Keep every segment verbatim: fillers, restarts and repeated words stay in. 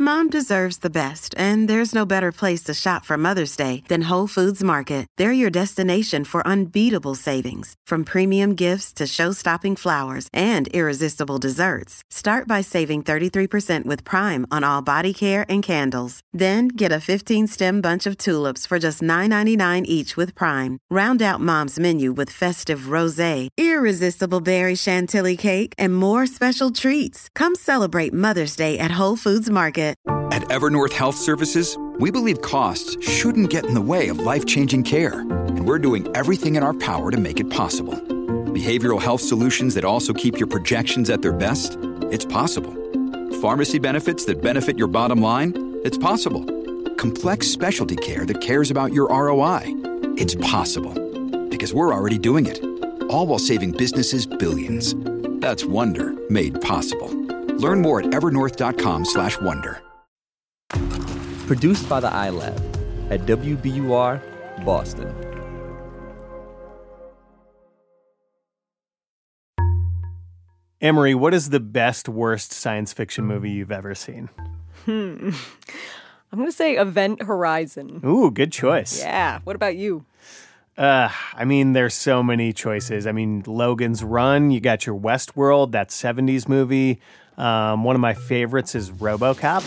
Mom deserves the best, and there's no better place to shop for Mother's Day than Whole Foods Market. They're your destination for unbeatable savings, from premium gifts to show-stopping flowers and irresistible desserts. Start by saving thirty-three percent with Prime on all body care and candles. Then get a fifteen-stem bunch of tulips for just nine ninety-nine each with Prime. Round out Mom's menu with festive rosé, irresistible berry chantilly cake, and more special treats. Come celebrate Mother's Day at Whole Foods Market. At Evernorth Health Services, we believe costs shouldn't get in the way of life-changing care, and we're doing everything in our power to make it possible. Behavioral health solutions that also keep your projections at their best? It's possible. Pharmacy benefits that benefit your bottom line? It's possible. Complex specialty care that cares about your R O I? It's possible. Because we're already doing it. All while saving businesses billions. That's Wonder made possible. Learn more at evernorth.com slash wonder. Produced by the iLab at W B U R, Boston. Amory, what is the best, worst science fiction movie you've ever seen? Hmm. I'm going to say Event Horizon. Ooh, good choice. Yeah. What about you? Uh, I mean, there's so many choices. I mean, Logan's Run, you got your Westworld, that seventies movie. Um, one of my favorites is RoboCop.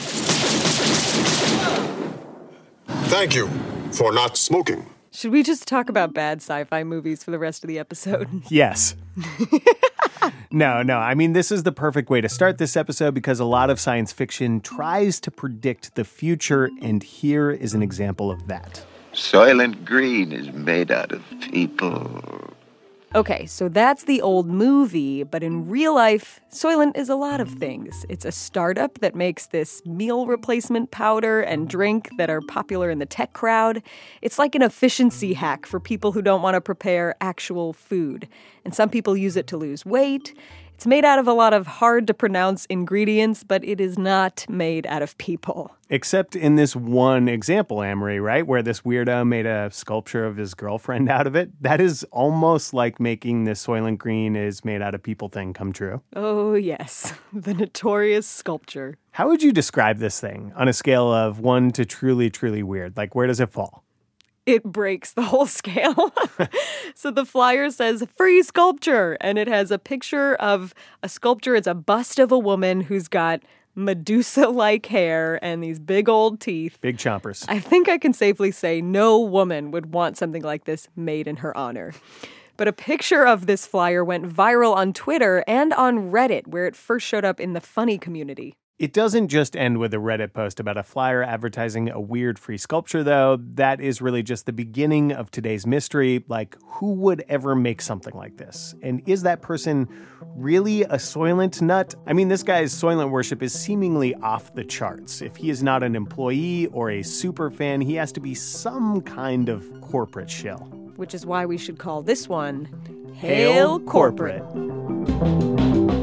Thank you for not smoking. Should we just talk about bad sci-fi movies for the rest of the episode? Yes. No, no. I mean, this is the perfect way to start this episode because a lot of science fiction tries to predict the future, and here is an example of that. Soylent Green is made out of people. Okay, so that's the old movie, but in real life, Soylent is a lot of things. It's a startup that makes this meal replacement powder and drink that are popular in the tech crowd. It's like an efficiency hack for people who don't want to prepare actual food. And some people use it to lose weight. It's made out of a lot of hard-to-pronounce ingredients, but it is not made out of people. Except in this one example, Amory, right? Where this weirdo made a sculpture of his girlfriend out of it. That is almost like making this Soylent Green is made out of people thing come true. Oh, yes. The notorious sculpture. How would you describe this thing on a scale of one to truly, truly weird? Like, where does it fall? It breaks the whole scale. So the flyer says free sculpture, and it has a picture of a sculpture. It's a bust of a woman who's got Medusa-like hair and these big old teeth. Big chompers. I think I can safely say no woman would want something like this made in her honor. But a picture of this flyer went viral on Twitter and on Reddit, where it first showed up in the funny community. It doesn't just end with a Reddit post about a flyer advertising a weird free sculpture, though. That is really just the beginning of today's mystery. Like, who would ever make something like this? And is that person really a Soylent nut? I mean, this guy's Soylent worship is seemingly off the charts. If he is not an employee or a super fan, he has to be some kind of corporate shill. Which is why we should call this one Hail, Hail Corporate. Corporate.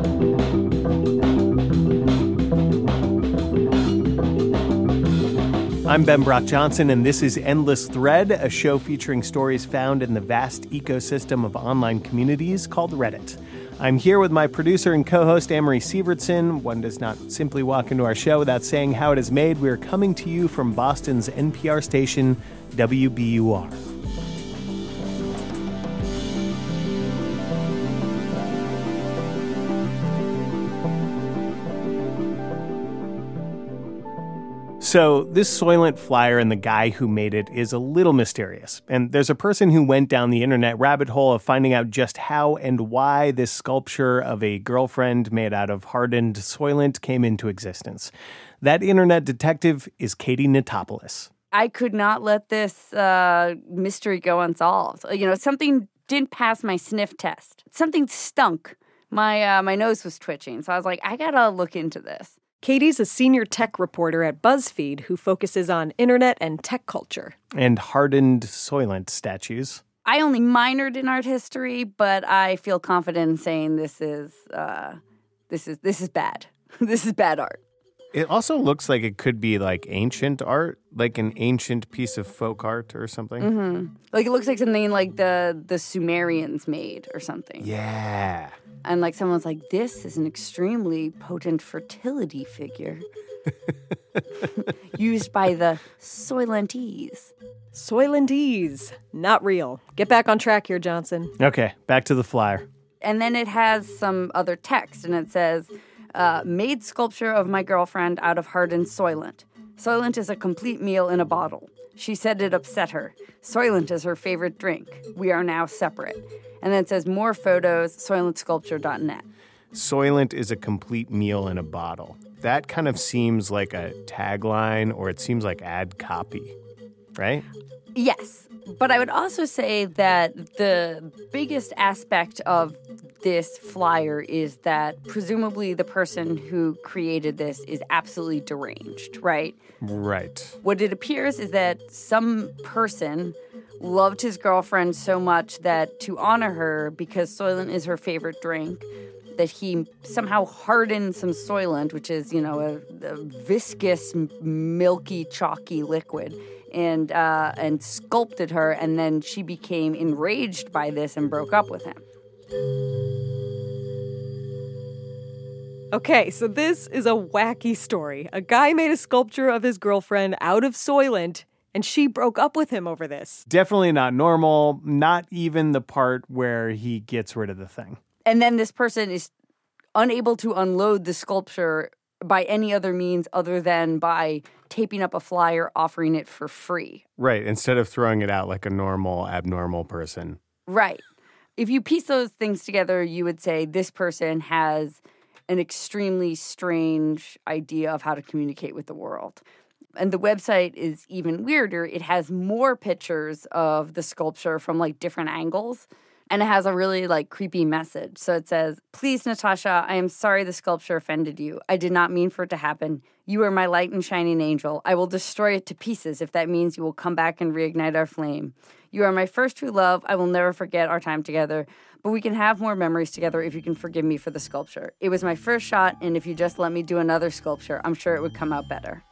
I'm Ben Brock Johnson, and this is Endless Thread, a show featuring stories found in the vast ecosystem of online communities called Reddit. I'm here with my producer and co-host, Amory Sievertson. One does not simply walk into our show without saying how it is made. We are coming to you from Boston's N P R station, W B U R. So this Soylent flyer and the guy who made it is a little mysterious. And there's a person who went down the internet rabbit hole of finding out just how and why this sculpture of a girlfriend made out of hardened Soylent came into existence. That internet detective is Katie Notopoulos. I could not let this uh, mystery go unsolved. You know, something didn't pass my sniff test. Something stunk. My uh, my nose was twitching. So I was like, I gotta look into this. Katie's a senior tech reporter at BuzzFeed who focuses on internet and tech culture. And hardened Soylent statues. I only minored in art history, but I feel confident in saying this is uh, this is this is bad. This is bad art. It also looks like it could be like ancient art, like an ancient piece of folk art or something. Mm-hmm. Like it looks like something like the the Sumerians made or something. Yeah. And like someone's like, this is an extremely potent fertility figure. used by the Soylentese. Soylentese. Not real. Get back on track here, Johnson. Okay, back to the flyer. And then it has some other text, and it says, uh, made sculpture of my girlfriend out of hardened Soylent. Soylent is a complete meal in a bottle. She said it upset her. Soylent is her favorite drink. We are now separate. And then it says more photos, soylent sculpture dot net. Soylent is a complete meal in a bottle. That kind of seems like a tagline, or it seems like ad copy, right? Yes. But I would also say that the biggest aspect of this flyer is that presumably the person who created this is absolutely deranged, right? Right. What it appears is that some person loved his girlfriend so much that to honor her, because Soylent is her favorite drink, that he somehow hardened some Soylent, which is, you know, a, a viscous, milky, chalky liquid, and uh, and sculpted her, and then she became enraged by this and broke up with him. Okay, so this is a wacky story. A guy made a sculpture of his girlfriend out of Soylent, and she broke up with him over this. Definitely not normal, not even the part where he gets rid of the thing. And then this person is unable to unload the sculpture by any other means other than by taping up a flyer offering it for free. Right, instead of throwing it out like a normal, abnormal person. Right. If you piece those things together, you would say this person has an extremely strange idea of how to communicate with the world. And the website is even weirder. It has more pictures of the sculpture from like different angles. And it has a really, like, creepy message. So it says, please, Natasha, I am sorry the sculpture offended you. I did not mean for it to happen. You are my light and shining angel. I will destroy it to pieces if that means you will come back and reignite our flame. You are my first true love. I will never forget our time together. But we can have more memories together if you can forgive me for the sculpture. It was my first shot, and if you just let me do another sculpture, I'm sure it would come out better.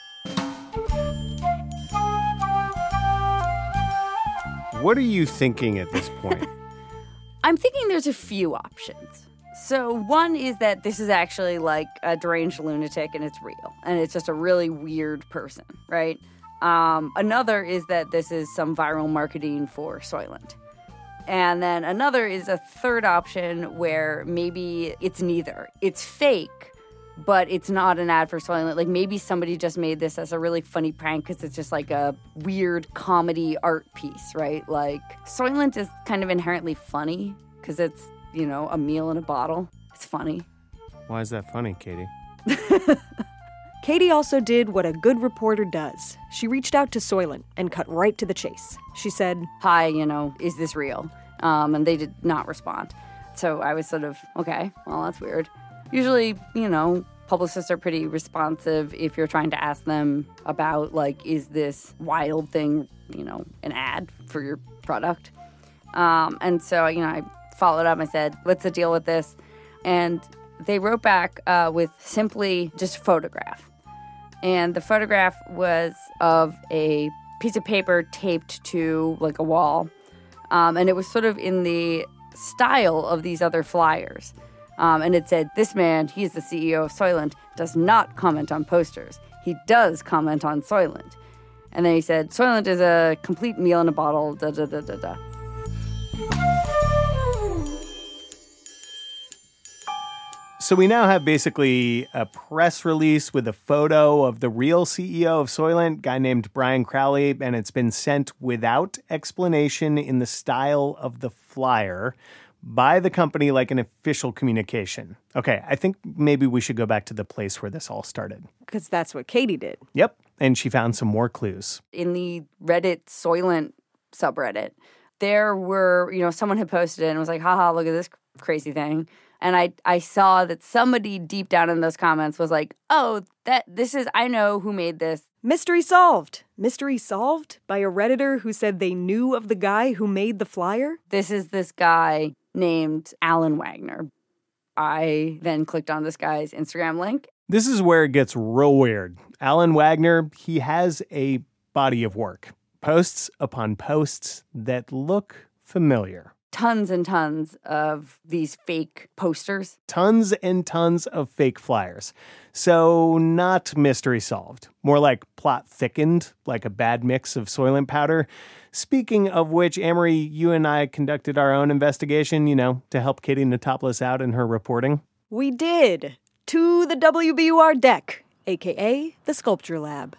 What are you thinking at this point? I'm thinking there's a few options. So one is that this is actually like a deranged lunatic and it's real. And it's just a really weird person, right? Um, another is that this is some viral marketing for Soylent. And then another is a third option where maybe it's neither. It's fake, but it's not an ad for Soylent. Like maybe somebody just made this as a really funny prank because it's just like a weird comedy art piece, right? Like Soylent is kind of inherently funny because it's, you know, a meal in a bottle. It's funny. Why is that funny, Katie? Katie also did what a good reporter does. She reached out to Soylent and cut right to the chase. She said, hi, you know, is this real? Um, and they did not respond. So I was sort of, okay, well, that's weird. Usually, you know, publicists are pretty responsive if you're trying to ask them about, like, is this wild thing, you know, an ad for your product? Um, and so, you know, I followed up. I said, what's the deal with this? And they wrote back uh, with simply just a photograph. And the photograph was of a piece of paper taped to, like, a wall. Um, and it was sort of in the style of these other flyers. Um, and it said, this man, he's the C E O of Soylent, does not comment on posters. He does comment on Soylent. And then he said, Soylent is a complete meal in a bottle, da da da da da. So we now have basically a press release with a photo of the real C E O of Soylent, guy named Brian Crowley, and it's been sent without explanation in the style of the flyer by the company like an official communication. Okay, I think maybe we should go back to the place where this all started. because that's what Katie did. Yep, and she found some more clues. In the Reddit Soylent subreddit, there were, you know, someone had posted it and was like, haha, look at this crazy thing. And I, I saw that somebody deep down in those comments was like, oh, that this is, I know who made this. Mystery solved. Mystery solved by a Redditor who said they knew of the guy who made the flyer? This is this guy named Alan Wagner. I then clicked on this guy's Instagram link. This is where it gets real weird. Alan Wagner, he has a body of work. Posts upon posts that look familiar. tons and tons of these fake posters. Tons and tons of fake flyers. So not mystery solved. More like plot thickened, like a bad mix of Soylent powder. Speaking of which, Amory, you and I conducted our own investigation, you know, to help Katie Notopoulos out in her reporting. We did. To the W B U R deck, a k a the Sculpture Lab.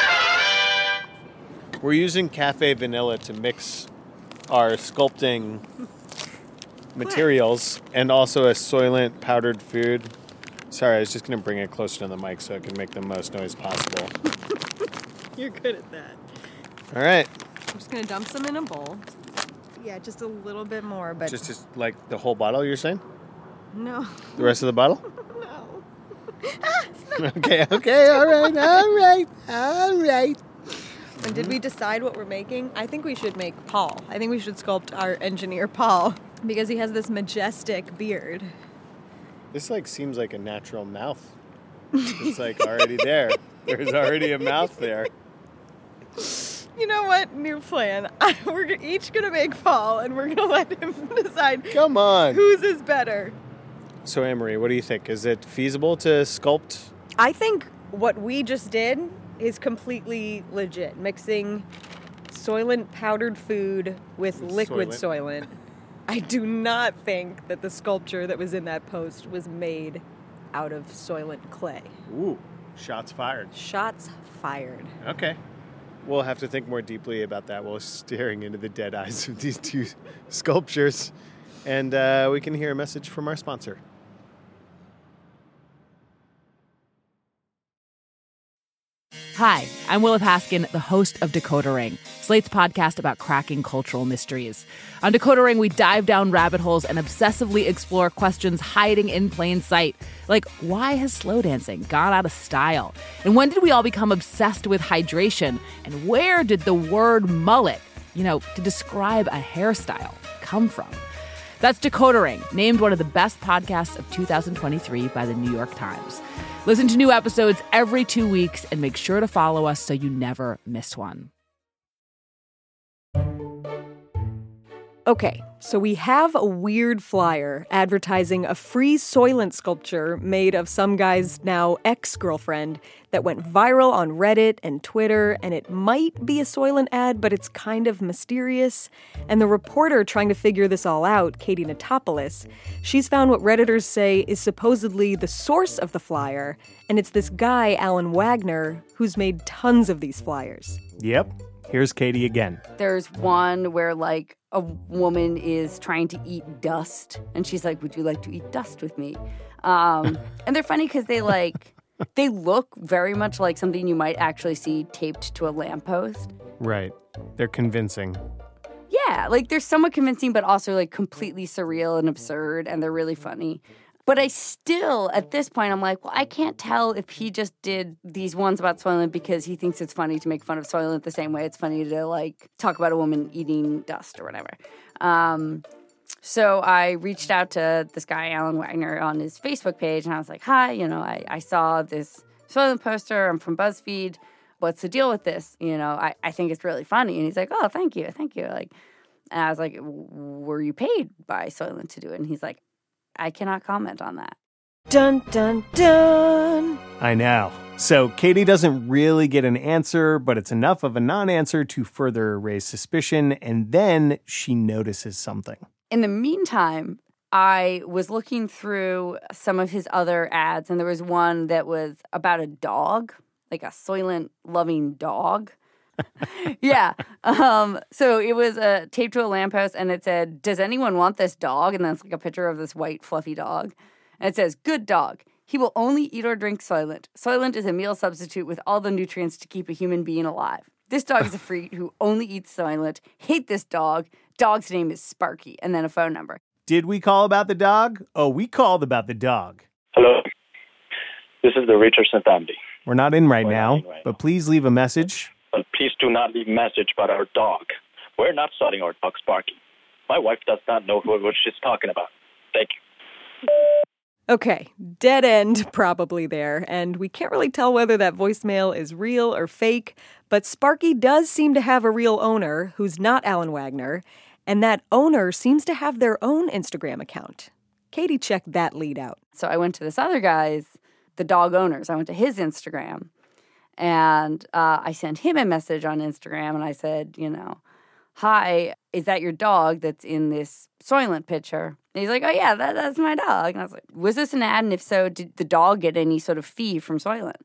We're using cafe vanilla to mix our sculpting materials and also a Soylent powdered food. Sorry, I was just going to bring it closer to the mic so I can make the most noise possible. You're good at that. All right. I'm just going to dump some in a bowl. Yeah, just a little bit more, but... Just, just like the whole bottle, you're saying? No. The rest of the bottle? No. Okay, okay, all right, all right, all right. And did we decide what we're making? I think we should make Paul. I think we should sculpt our engineer Paul because he has this majestic beard. This like seems like a natural mouth. It's like already there. There's already a mouth there. You know what? New plan. I, we're each going to make Paul, and we're going to let him decide Come on. whose is better. So, Amory, what do you think? Is it feasible to sculpt? I think what we just did is completely legit. Mixing Soylent powdered food with liquid Soylent. Soylent. I do not think that the sculpture that was in that post was made out of Soylent clay. Ooh, shots fired. Shots fired. Okay. We'll have to think more deeply about that while staring into the dead eyes of these two sculptures. And uh, we can hear a message from our sponsor. Hi, I'm Willa Paskin, the host of Decoder Ring, Slate's podcast about cracking cultural mysteries. On Decoder Ring, we dive down rabbit holes and obsessively explore questions hiding in plain sight. Like, why has slow dancing gone out of style? And when did we all become obsessed with hydration? And where did the word mullet, you know, to describe a hairstyle, come from? That's Decoder Ring, named one of the best podcasts of two thousand twenty-three by the New York Times. Listen to new episodes every two weeks and make sure to follow us so you never miss one. Okay, so we have a weird flyer advertising a free Soylent sculpture made of some guy's now ex-girlfriend that went viral on Reddit and Twitter, and it might be a Soylent ad, but it's kind of mysterious. And the reporter trying to figure this all out, Katie Notopoulos, she's found what Redditors say is supposedly the source of the flyer, and it's this guy, Alan Wagner, who's made tons of these flyers. Yep. Here's Katie again. There's one where, like, a woman is trying to eat dust, and she's like, would you like to eat dust with me? Um, and they're funny because they, like, they look very much like something you might actually see taped to a lamppost. Right. They're convincing. Yeah, like, they're somewhat convincing, but also, like, completely surreal and absurd, and they're really funny. But I still, at this point, I'm like, well, I can't tell if he just did these ones about Soylent because he thinks it's funny to make fun of Soylent the same way it's funny to, like, talk about a woman eating dust or whatever. Um, so I reached out to this guy, Alan Wagner, on his Facebook page, and I was like, hi, you know, I, I saw this Soylent poster. I'm from BuzzFeed. What's the deal with this? You know, I, I think it's really funny. And he's like, oh, thank you, thank you. Like, and I was like, were you paid by Soylent to do it? And he's like, I cannot comment on that. Dun, dun, dun. I know. So Katie doesn't really get an answer, but it's enough of a non-answer to further raise suspicion, and then she notices something. In the meantime, I was looking through some of his other ads, and there was one that was about a dog, like a Soylent-loving dog. yeah. Um, so it was uh, taped to a lamppost, and it said, does anyone want this dog? And then it's like a picture of this white, fluffy dog. And it says, good dog. He will only eat or drink Soylent. Soylent is a meal substitute with all the nutrients to keep a human being alive. This dog is a freak who only eats Soylent. Hate this dog. Dog's name is Sparky. And then a phone number. Did we call about the dog? Oh, we called about the dog. Hello. This is the Richardson family. We're not in right We're now, in right but now. Please leave a message. But please do not leave a message about our dog. We're not selling our dog, Sparky. My wife does not know who, what she's talking about. Thank you. Okay, dead end probably there, and we can't really tell whether that voicemail is real or fake, but Sparky does seem to have a real owner who's not Alan Wagner, And that owner seems to have their own Instagram account. Katie checked that lead out. So I went to this other guy's, the dog owners. I went to his Instagram, and uh, I sent him a message on Instagram, and I said, you know, hi, is that your dog that's in this Soylent picture? And he's like, oh, yeah, that, that's my dog. And I was like, was this an ad? And if so, did the dog get any sort of fee from Soylent?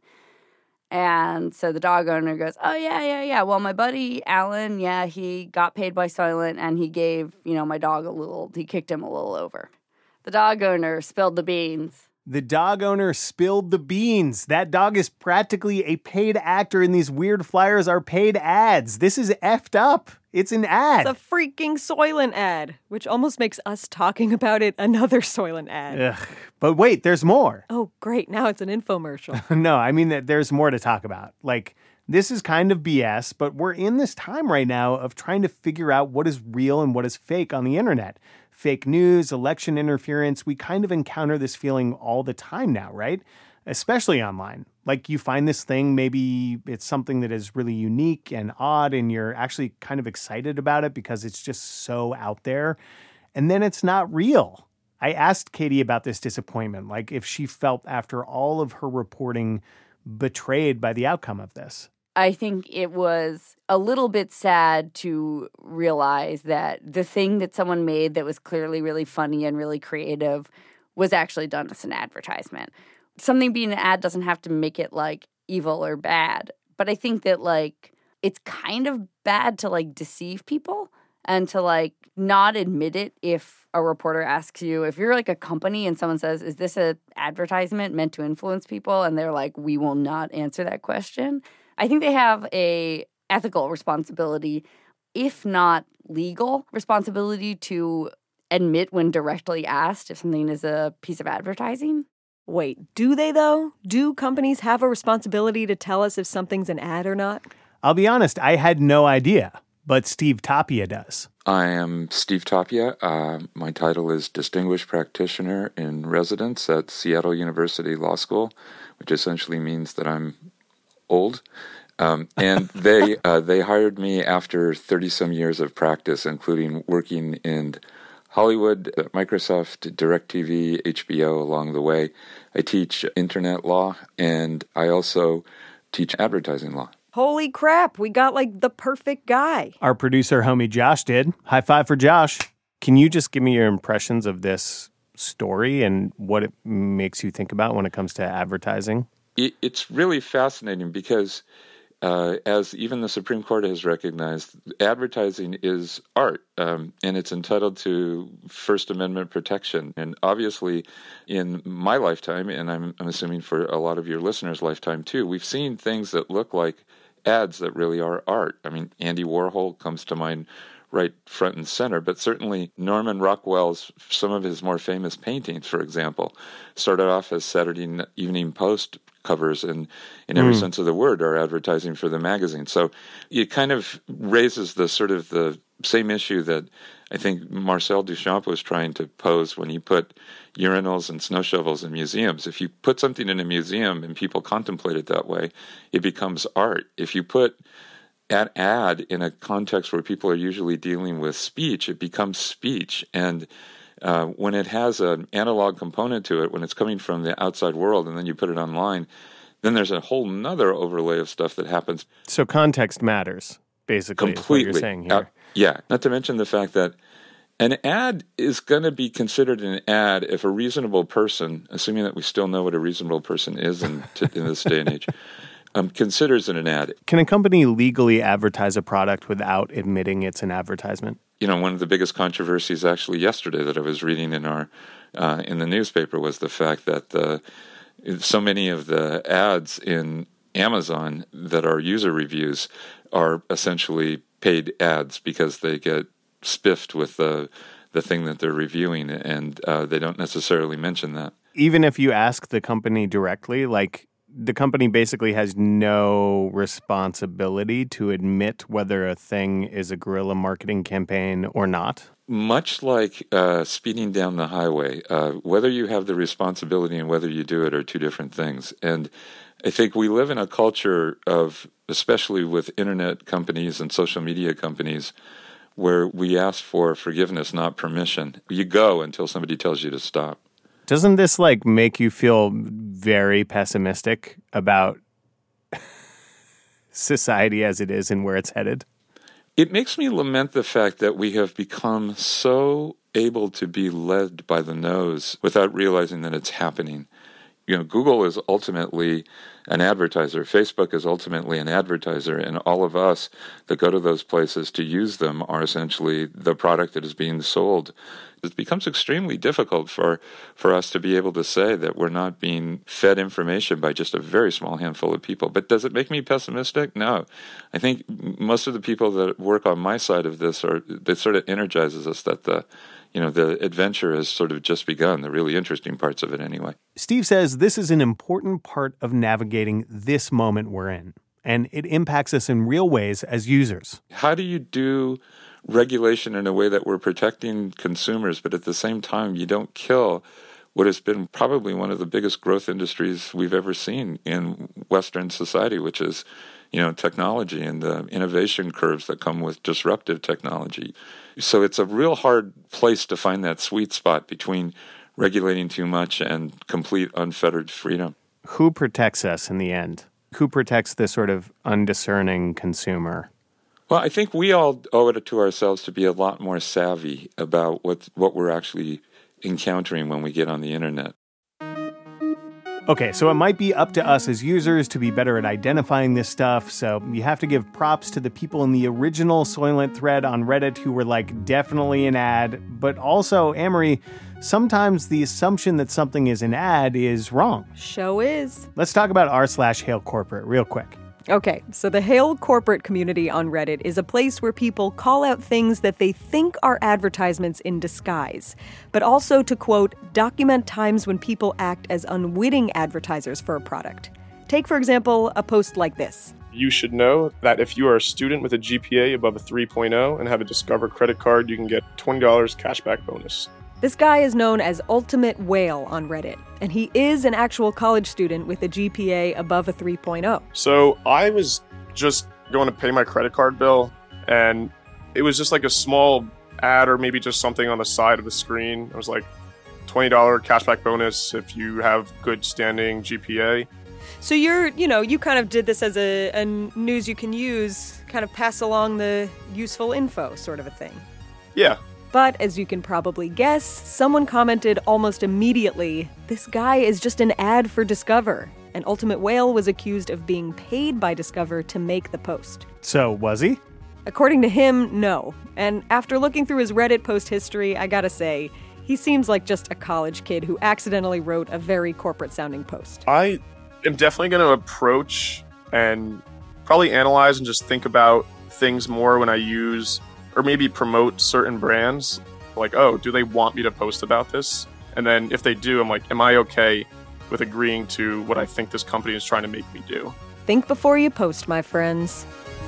And so the dog owner goes, oh, yeah, yeah, yeah. Well, my buddy Alan, yeah, he got paid by Soylent, and he gave, you know, my dog a little, he kicked him a little over. The dog owner spilled the beans. The dog owner spilled the beans. That dog is practically a paid actor, and these weird flyers are paid ads. This is effed up. It's an ad. It's a freaking Soylent ad, which almost makes us talking about it another Soylent ad. Ugh. But wait, there's more. Oh, great. Now it's an infomercial. No, I mean that there's more to talk about. Like, this is kind of B S, but we're in this time right now of trying to figure out what is real and what is fake on the internet. Fake news, election interference, we kind of encounter this feeling all the time now, right? Especially online. Like you find this thing, maybe it's something that is really unique and odd, and you're actually kind of excited about it because it's just so out there. And then it's not real. I asked Katie about this disappointment, like if she felt after all of her reporting betrayed by the outcome of this. I think it was a little bit sad to realize that the thing that someone made that was clearly really funny and really creative was actually done as an advertisement. Something being an ad doesn't have to make it like evil or bad, but I think that like it's kind of bad to like deceive people and to like not admit it if a reporter asks you, if you're like a company and someone says, is this an advertisement meant to influence people? And they're like, we will not answer that question. I think they have a ethical responsibility, if not legal responsibility, to admit when directly asked if something is a piece of advertising. Wait, do they though? Do companies have a responsibility to tell us if something's an ad or not? I'll be honest, I had no idea, but Steve Tapia does. I am Steve Tapia. Uh, my title is Distinguished Practitioner in Residence at Seattle University Law School, which essentially means that I'm old. Um, and they uh, they hired me after thirty-some years of practice, including working in Hollywood, Microsoft, DirecTV, H B O along the way. I teach internet law, and I also teach advertising law. Holy crap, we got like the perfect guy. Our producer homie Josh did. High five for Josh. Can you just give me your impressions of this story and what it makes you think about when it comes to advertising? It, it's really fascinating because Uh, as even the Supreme Court has recognized, advertising is art, um, and it's entitled to First Amendment protection. And obviously, in my lifetime, and I'm, I'm assuming for a lot of your listeners' lifetime too, we've seen things that look like ads that really are art. I mean, Andy Warhol comes to mind right front and center, but certainly Norman Rockwell's, some of his more famous paintings, for example, started off as Saturday Evening Post covers, and in every mm. sense of the word are advertising for the magazine. So it kind of raises the sort of the same issue that I think Marcel Duchamp was trying to pose when he put urinals and snow shovels in museums. If you put something in a museum and people contemplate it that way, it becomes art. If you put an ad in a context where people are usually dealing with speech, it becomes speech. And Uh, when it has an analog component to it, when it's coming from the outside world and then you put it online, then there's a whole nother overlay of stuff that happens. So context matters, basically, completely. Is what you're saying here. Uh, yeah, not to mention the fact that an ad is going to be considered an ad if a reasonable person, assuming that we still know what a reasonable person is in, t- in this day and age, um, considers it an ad. Can a company legally advertise a product without admitting it's an advertisement? You know, one of the biggest controversies actually yesterday that I was reading in our uh, in the newspaper was the fact that the, so many of the ads in Amazon that are user reviews are essentially paid ads because they get spiffed with the the thing that they're reviewing, and uh, they don't necessarily mention that. Even if you ask the company directly, like, the company basically has no responsibility to admit whether a thing is a guerrilla marketing campaign or not? Much like uh, speeding down the highway, uh, whether you have the responsibility and whether you do it are two different things. And I think we live in a culture of, especially with internet companies and social media companies, where we ask for forgiveness, not permission. You go until somebody tells you to stop. Doesn't this, like, make you feel very pessimistic about society as it is and where it's headed? It makes me lament the fact that we have become so able to be led by the nose without realizing that it's happening. You know, Google is ultimately an advertiser. Facebook is ultimately an advertiser. And all of us that go to those places to use them are essentially the product that is being sold. It becomes extremely difficult for, for us to be able to say that we're not being fed information by just a very small handful of people. But does it make me pessimistic? No. I think most of the people that work on my side of this are, it sort of energizes us that the You know, the adventure has sort of just begun, the really interesting parts of it anyway. Steve says this is an important part of navigating this moment we're in, and it impacts us in real ways as users. How do you do regulation in a way that we're protecting consumers, but at the same time you don't kill what has been probably one of the biggest growth industries we've ever seen in Western society, which is, you know, technology and the innovation curves that come with disruptive technology. So it's a real hard place to find that sweet spot between regulating too much and complete unfettered freedom. Who protects us in the end? Who protects this sort of undiscerning consumer? Well, I think we all owe it to ourselves to be a lot more savvy about what what we're actually encountering when we get on the internet. Okay, so it might be up to us as users to be better at identifying this stuff, so you have to give props to the people in the original Soylent thread on Reddit who were like, definitely an ad, but also, Amory, sometimes the assumption that something is an ad is wrong. Show is. Let's talk about r slash Hail Corporate real quick. Okay, so the Hail Corporate community on Reddit is a place where people call out things that they think are advertisements in disguise, but also to, quote, document times when people act as unwitting advertisers for a product. Take, for example, a post like this. You should know that if you are a student with a G P A above a three point oh and have a Discover credit card, you can get twenty dollars cashback bonus. This guy is known as Ultimate Whale on Reddit, and he is an actual college student with a G P A above a three point oh. So I was just going to pay my credit card bill, and it was just like a small ad or maybe just something on the side of the screen. It was like twenty dollars cashback bonus if you have good standing G P A. So you're, you know, you kind of did this as a, a news you can use, kind of pass along the useful info sort of a thing. Yeah. But as you can probably guess, someone commented almost immediately, this guy is just an ad for Discover. And Ultimate Whale was accused of being paid by Discover to make the post. So, was he? According to him, no. And after looking through his Reddit post history, I gotta say, he seems like just a college kid who accidentally wrote a very corporate-sounding post. I am definitely going to approach and probably analyze and just think about things more when I use or maybe promote certain brands. Like, oh, do they want me to post about this? And then if they do, I'm like, am I okay with agreeing to what I think this company is trying to make me do? Think before you post, my friends.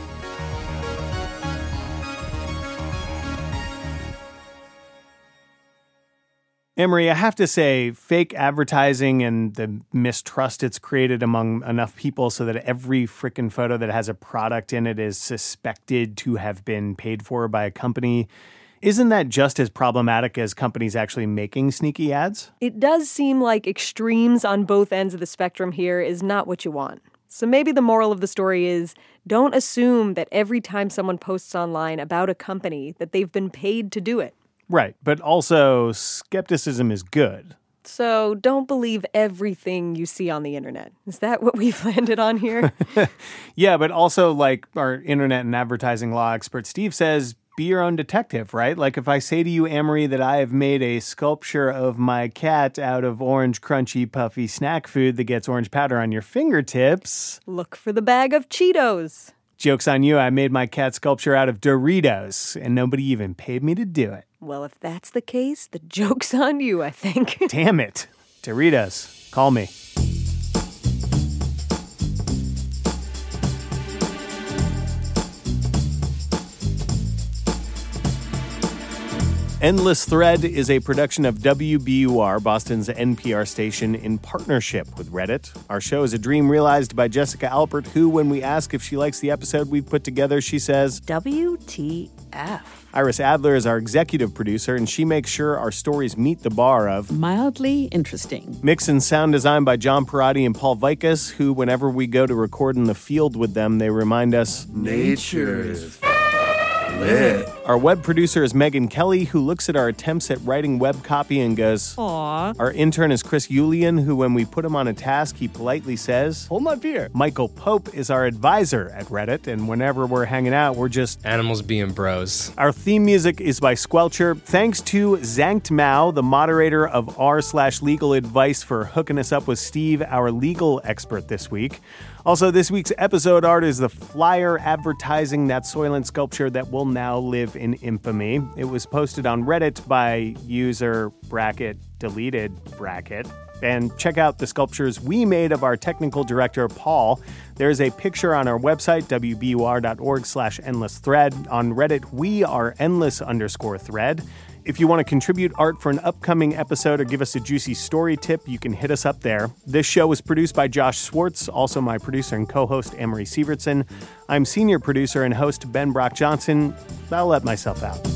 Amory, I have to say, fake advertising and the mistrust it's created among enough people so that every frickin' photo that has a product in it is suspected to have been paid for by a company. Isn't that just as problematic as companies actually making sneaky ads? It does seem like extremes on both ends of the spectrum here is not what you want. So maybe the moral of the story is, don't assume that every time someone posts online about a company that they've been paid to do it. Right, but also skepticism is good. So don't believe everything you see on the internet. Is that what we've landed on here? Yeah, but also, like our internet and advertising law expert Steve says, be your own detective, right? Like if I say to you, Amory, that I have made a sculpture of my cat out of orange, crunchy, puffy snack food that gets orange powder on your fingertips. Look for the bag of Cheetos. Joke's on you, I made my cat sculpture out of Doritos, and nobody even paid me to do it. Well, if that's the case, the joke's on you, I think. Damn it. Doritos, call me. Endless Thread is a production of W B U R, Boston's N P R station, in partnership with Reddit. Our show is a dream realized by Jessica Alpert, who, when we ask if she likes the episode we've put together, she says, W T F. Iris Adler is our executive producer, and she makes sure our stories meet the bar of mildly interesting. Mix and sound design by John Perotti and Paul Vikas, who, whenever we go to record in the field with them, they remind us, nature is lit. Our web producer is Megan Kelly, who looks at our attempts at writing web copy and goes, Aww. Our intern is Chris Yulian, who, when we put him on a task, he politely says, hold my beer. Michael Pope is our advisor at Reddit, and whenever we're hanging out, we're just animals being bros. Our theme music is by Squelcher. Thanks to Zankt Mao, the moderator of r slash legal advice, for hooking us up with Steve, our legal expert this week. Also, this week's episode art is the flyer advertising that Soylent sculpture that will now live in infamy. It was posted on Reddit by user bracket deleted bracket. And check out the sculptures we made of our technical director, Paul. There's a picture on our website, w b u r dot org slash endless thread. On Reddit, we are endless underscore thread. If you want to contribute art for an upcoming episode or give us a juicy story tip, you can hit us up there. This show was produced by Josh Swartz, also my producer and co-host Amory Sievertson. I'm senior producer and host Ben Brock Johnson. I'll let myself out.